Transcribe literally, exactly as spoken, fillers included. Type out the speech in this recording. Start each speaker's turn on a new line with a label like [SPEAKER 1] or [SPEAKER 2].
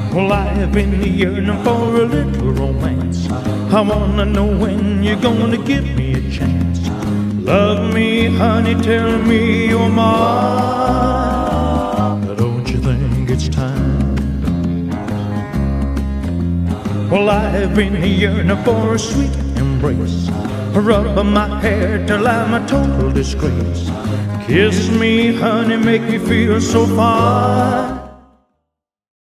[SPEAKER 1] Well, I've been yearning for a little romance. I wanna know when you're gonna give me a chance. Love me, honey, tell me you're mine. Don't you think it's time? Well, I've been yearning for a sweet embrace. Rub my hair till I'm a total disgrace. Kiss me, honey, make me feel so fine.